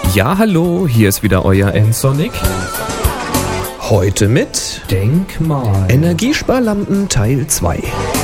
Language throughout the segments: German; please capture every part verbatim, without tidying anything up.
Ja, hallo, hier ist wieder euer N-Sonic. Heute mit Denkmal Energiesparlampen Teil zwei.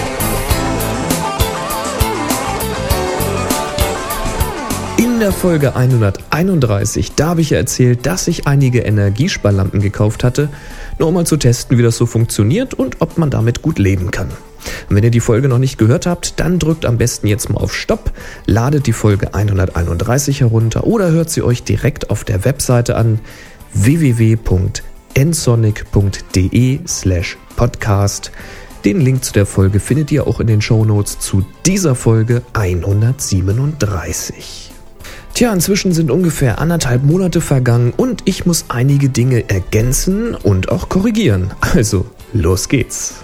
In der Folge hunderteinunddreißig, da habe ich ja erzählt, dass ich einige Energiesparlampen gekauft hatte, nur um mal zu testen, wie das so funktioniert und ob man damit gut leben kann. Und wenn ihr die Folge noch nicht gehört habt, dann drückt am besten jetzt mal auf Stopp, ladet die Folge hunderteinunddreißig herunter oder hört sie euch direkt auf der Webseite an w w w punkt nsonic punkt de slash podcast. Den Link zu der Folge findet ihr auch in den Shownotes zu dieser Folge hundertsiebenunddreißig. Tja, inzwischen sind ungefähr anderthalb Monate vergangen und ich muss einige Dinge ergänzen und auch korrigieren. Also, los geht's!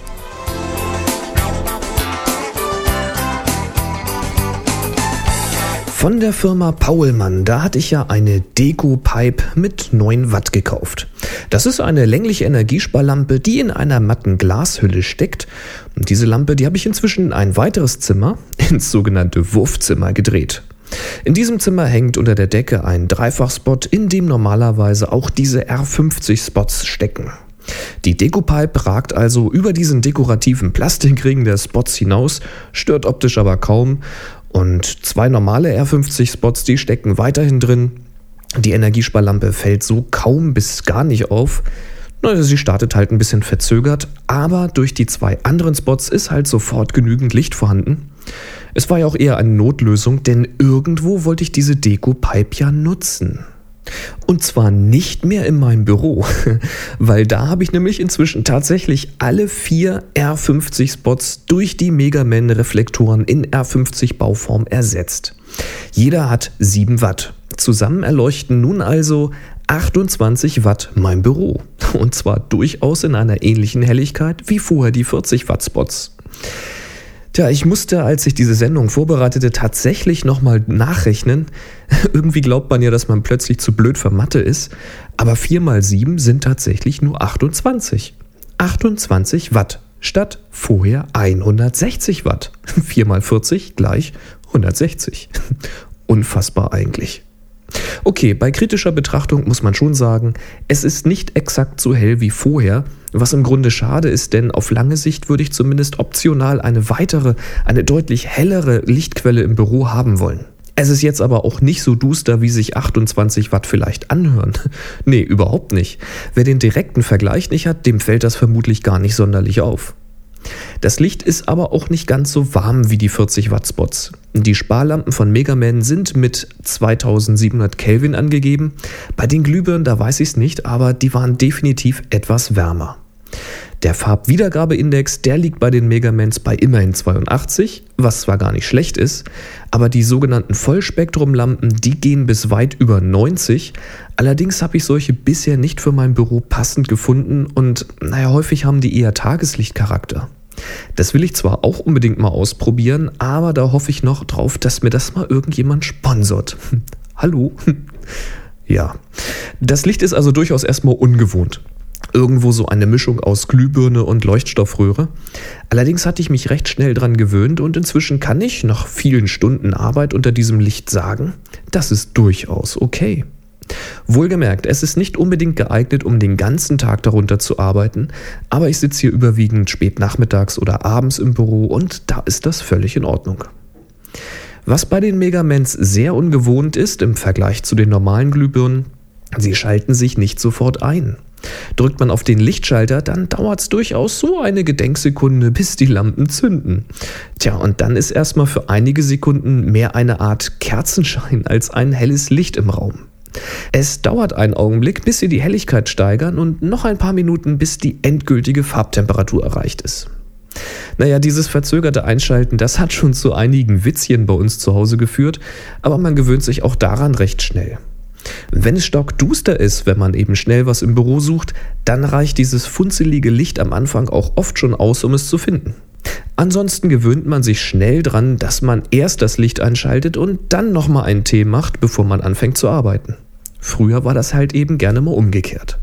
Von der Firma Paulmann, da hatte ich ja eine Deko-Pipe mit neun Watt gekauft. Das ist eine längliche Energiesparlampe, die in einer matten Glashülle steckt. Und diese Lampe, die habe ich inzwischen in ein weiteres Zimmer, ins sogenannte Wurfzimmer, gedreht. In diesem Zimmer hängt unter der Decke ein Dreifachspot, in dem normalerweise auch diese R fünfzig Spots stecken. Die Deko-Pipe ragt also über diesen dekorativen Plastikring der Spots hinaus, stört optisch aber kaum. Und zwei normale R fünfzig Spots, die stecken weiterhin drin. Die Energiesparlampe fällt so kaum bis gar nicht auf. Naja, sie startet halt ein bisschen verzögert, aber durch die zwei anderen Spots ist halt sofort genügend Licht vorhanden. Es war ja auch eher eine Notlösung, denn irgendwo wollte ich diese Deko-Pipe ja nutzen. Und zwar nicht mehr in meinem Büro, weil da habe ich nämlich inzwischen tatsächlich alle vier R fünfzig Spots durch die Megaman-Reflektoren in R fünfzig Bauform ersetzt. Jeder hat sieben Watt. Zusammen erleuchten nun also achtundzwanzig Watt mein Büro. Und zwar durchaus in einer ähnlichen Helligkeit wie vorher die vierzig Watt Spots. Tja, ich musste, als ich diese Sendung vorbereitete, tatsächlich nochmal nachrechnen. Irgendwie glaubt man ja, dass man plötzlich zu blöd für Mathe ist. Aber vier mal sieben sind tatsächlich nur achtundzwanzig. achtundzwanzig Watt statt vorher hundertsechzig Watt. vier mal vierzig gleich hundertsechzig. Unfassbar eigentlich. Okay, bei kritischer Betrachtung muss man schon sagen, es ist nicht exakt so hell wie vorher, was im Grunde schade ist, denn auf lange Sicht würde ich zumindest optional eine weitere, eine deutlich hellere Lichtquelle im Büro haben wollen. Es ist jetzt aber auch nicht so duster, wie sich achtundzwanzig Watt vielleicht anhören. Nee, überhaupt nicht. Wer den direkten Vergleich nicht hat, dem fällt das vermutlich gar nicht sonderlich auf. Das Licht ist aber auch nicht ganz so warm wie die vierzig Watt Spots. Die Sparlampen von Megaman sind mit zweitausendsiebenhundert Kelvin angegeben. Bei den Glühbirnen, da weiß ich es nicht, aber die waren definitiv etwas wärmer. Der Farbwiedergabeindex, der liegt bei den Megamans bei immerhin zweiundachtzig, was zwar gar nicht schlecht ist, aber die sogenannten Vollspektrumlampen, die gehen bis weit über neunzig. Allerdings habe ich solche bisher nicht für mein Büro passend gefunden und naja, häufig haben die eher Tageslichtcharakter. Das will ich zwar auch unbedingt mal ausprobieren, aber da hoffe ich noch drauf, dass mir das mal irgendjemand sponsort. Hallo? Ja, das Licht ist also durchaus erstmal ungewohnt. Irgendwo so eine Mischung aus Glühbirne und Leuchtstoffröhre. Allerdings hatte ich mich recht schnell dran gewöhnt und inzwischen kann ich nach vielen Stunden Arbeit unter diesem Licht sagen, das ist durchaus okay. Wohlgemerkt, es ist nicht unbedingt geeignet, um den ganzen Tag darunter zu arbeiten, aber ich sitze hier überwiegend spät nachmittags oder abends im Büro und da ist das völlig in Ordnung. Was bei den Megamans sehr ungewohnt ist im Vergleich zu den normalen Glühbirnen, sie schalten sich nicht sofort ein. Drückt man auf den Lichtschalter, dann dauert es durchaus so eine Gedenksekunde, bis die Lampen zünden. Tja, und dann ist erstmal für einige Sekunden mehr eine Art Kerzenschein als ein helles Licht im Raum. Es dauert einen Augenblick, bis sie die Helligkeit steigern und noch ein paar Minuten, bis die endgültige Farbtemperatur erreicht ist. Naja, dieses verzögerte Einschalten, das hat schon zu einigen Witzchen bei uns zu Hause geführt, aber man gewöhnt sich auch daran recht schnell. Wenn es stockduster ist, wenn man eben schnell was im Büro sucht, dann reicht dieses funzelige Licht am Anfang auch oft schon aus, um es zu finden. Ansonsten gewöhnt man sich schnell dran, dass man erst das Licht einschaltet und dann nochmal einen Tee macht, bevor man anfängt zu arbeiten. Früher war das halt eben gerne mal umgekehrt.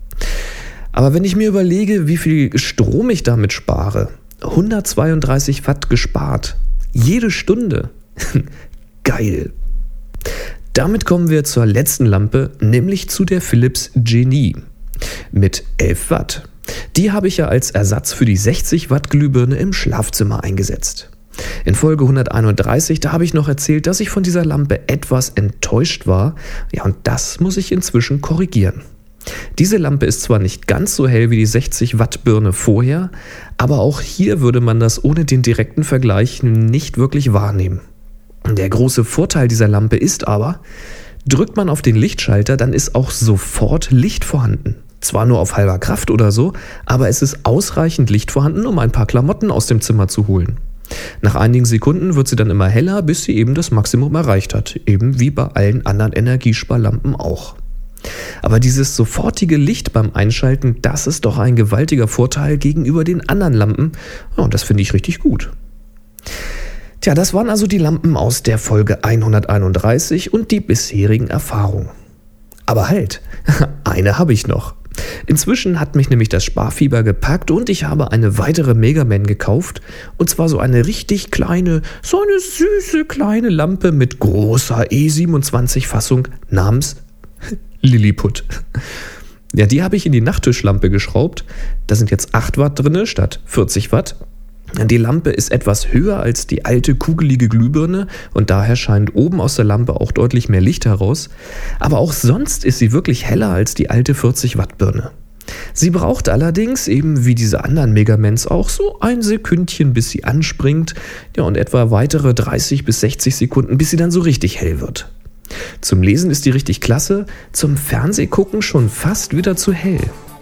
Aber wenn ich mir überlege, wie viel Strom ich damit spare, hundertzweiunddreißig Watt gespart, jede Stunde, geil. Damit kommen wir zur letzten Lampe, nämlich zu der Philips Genie mit elf Watt. Die habe ich ja als Ersatz für die sechzig Watt Glühbirne im Schlafzimmer eingesetzt. In Folge hunderteinunddreißig, da habe ich noch erzählt, dass ich von dieser Lampe etwas enttäuscht war. Ja, und das muss ich inzwischen korrigieren. Diese Lampe ist zwar nicht ganz so hell wie die sechzig Watt Birne vorher, aber auch hier würde man das ohne den direkten Vergleich nicht wirklich wahrnehmen. Der große Vorteil dieser Lampe ist aber, drückt man auf den Lichtschalter, dann ist auch sofort Licht vorhanden. Zwar nur auf halber Kraft oder so, aber es ist ausreichend Licht vorhanden, um ein paar Klamotten aus dem Zimmer zu holen. Nach einigen Sekunden wird sie dann immer heller, bis sie eben das Maximum erreicht hat, eben wie bei allen anderen Energiesparlampen auch. Aber dieses sofortige Licht beim Einschalten, das ist doch ein gewaltiger Vorteil gegenüber den anderen Lampen. Ja, und das finde ich richtig gut. Tja, das waren also die Lampen aus der Folge hunderteinunddreißig und die bisherigen Erfahrungen. Aber halt, eine habe ich noch. Inzwischen hat mich nämlich das Sparfieber gepackt und ich habe eine weitere Megaman gekauft. Und zwar so eine richtig kleine, so eine süße kleine Lampe mit großer E siebenundzwanzig Fassung namens Lilliput. Ja, die habe ich in die Nachttischlampe geschraubt. Da sind jetzt acht Watt drin statt vierzig Watt. Die Lampe ist etwas höher als die alte kugelige Glühbirne und daher scheint oben aus der Lampe auch deutlich mehr Licht heraus. Aber auch sonst ist sie wirklich heller als die alte vierzig Watt Birne. Sie braucht allerdings, eben wie diese anderen Megamans auch, so ein Sekündchen, bis sie anspringt, ja, und etwa weitere dreißig bis sechzig Sekunden, bis sie dann so richtig hell wird. Zum Lesen ist die richtig klasse, zum Fernsehgucken schon fast wieder zu hell.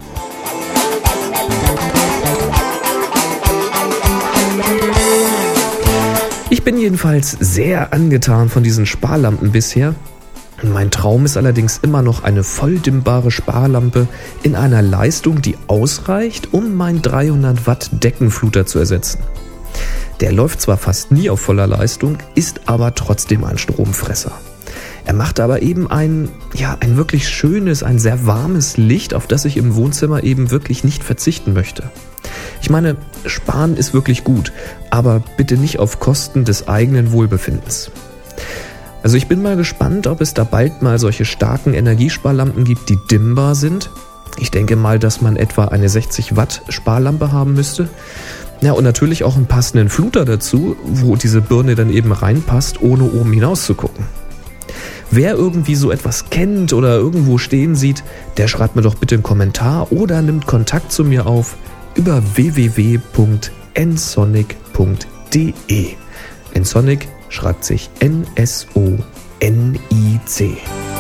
Ich bin jedenfalls sehr angetan von diesen Sparlampen bisher. Mein Traum ist allerdings immer noch eine volldimmbare Sparlampe in einer Leistung, die ausreicht, um meinen dreihundert Watt Deckenfluter zu ersetzen. Der läuft zwar fast nie auf voller Leistung, ist aber trotzdem ein Stromfresser. Er macht aber eben ein, ja, ein wirklich schönes, ein sehr warmes Licht, auf das ich im Wohnzimmer eben wirklich nicht verzichten möchte. Ich meine, sparen ist wirklich gut, aber bitte nicht auf Kosten des eigenen Wohlbefindens. Also ich bin mal gespannt, ob es da bald mal solche starken Energiesparlampen gibt, die dimmbar sind. Ich denke mal, dass man etwa eine sechzig Watt Sparlampe haben müsste. Ja, und natürlich auch einen passenden Fluter dazu, wo diese Birne dann eben reinpasst, ohne oben hinaus zu gucken. Wer irgendwie so etwas kennt oder irgendwo stehen sieht, der schreibt mir doch bitte einen Kommentar oder nimmt Kontakt zu mir auf über w w w punkt ensonic punkt d e. Ensonic schreibt sich N S O N I C.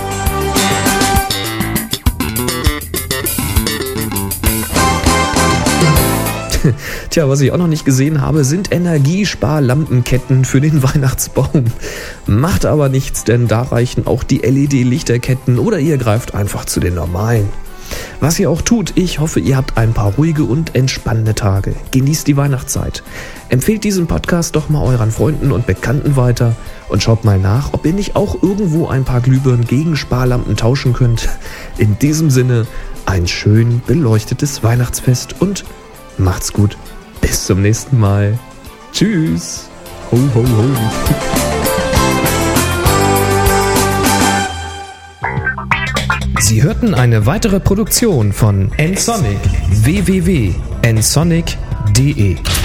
Tja, was ich auch noch nicht gesehen habe, sind Energiesparlampenketten für den Weihnachtsbaum. Macht aber nichts, denn da reichen auch die L E D-Lichterketten oder ihr greift einfach zu den normalen. Was ihr auch tut, ich hoffe, ihr habt ein paar ruhige und entspannende Tage. Genießt die Weihnachtszeit. Empfehlt diesen Podcast doch mal euren Freunden und Bekannten weiter und schaut mal nach, ob ihr nicht auch irgendwo ein paar Glühbirnen gegen Sparlampen tauschen könnt. In diesem Sinne, ein schön beleuchtetes Weihnachtsfest und macht's gut. Bis zum nächsten Mal. Tschüss. Ho, ho, ho. Sie hörten eine weitere Produktion von Ensonic. w w w punkt ensonic punkt d e